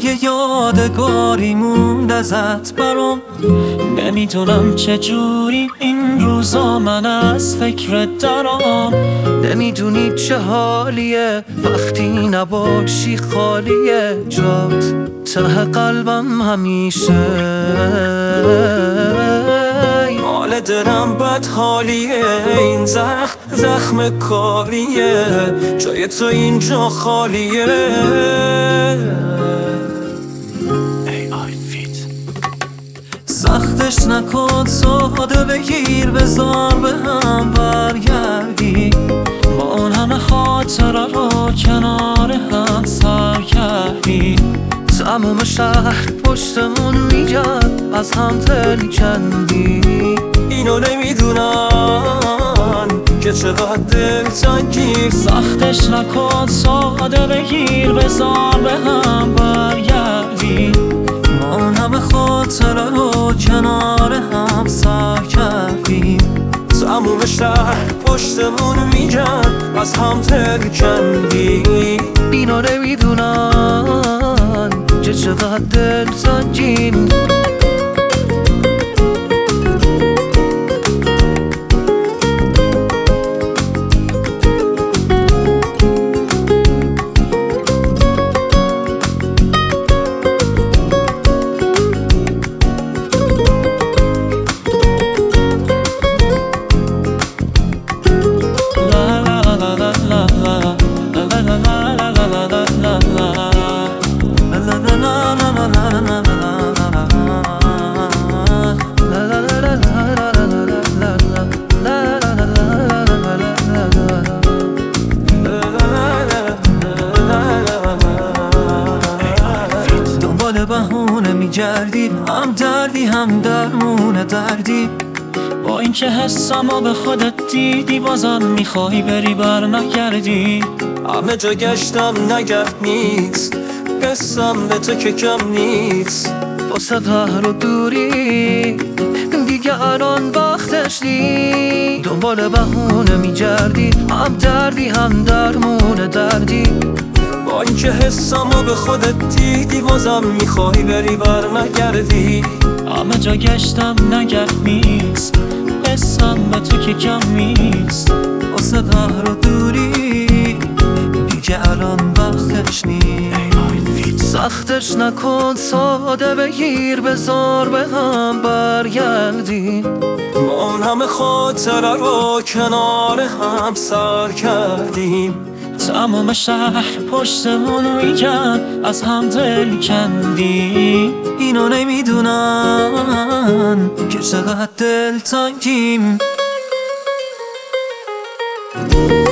یه یادگاری موند ازت برام. نمیدونم چجوری این روزا من از فکرت درام. نمیدونی چه حالیه وقتی نباشی، خالیه جات ته قلبم همیشه. حال دلم بد حالیه، این زخم کاریه، جای تو اینجا خالیه. سختش نکن، ساده بگیر، بذار به هم برگردی. ما اون همه خاطره رو کنار هم سر کردی. تموم شهر پشتمون میگن از هم دل کندی. اینو نمیدونن که چقدر دلتنگی. سختش نکن، ساده بگیر، بذار به هم برگردی. ما اون همه خاطره رو کنار هم سر کردیم. تموم شهر پشتمون میگن از هم دل کندی. اینا نمیدونن که چقدر دلتنگیم. بهونه میگردی، هم دردی هم درمون دردی. با اینکه حسمو به خودت دیدی، بازم میخوای بری بر نگردی. همه جا گشتم نگرد نیست، قسم به تو که کم نیست. واسه قهر و دوری دیگه الان وقتش نیست. دنبال بهونه میگردی، هم دردی هم درمون دردی. با اینکه حسمو به خودت دیدی، بازم میخوای بری بر نگردی. همه جا گشتم نگرد نیست، قسم به تو که کم نیست. واسه قهر و دوری دیگه الان وقتش نیست. سختش نکن، ساده بگیر، بذار به هم برگردیم. ما اون همه خاطره رو کنار هم سر کردیم. تمام شهر پشتمون میگن از هم دل کندی. اینو نمیدونن که چقدر دلتنگیم.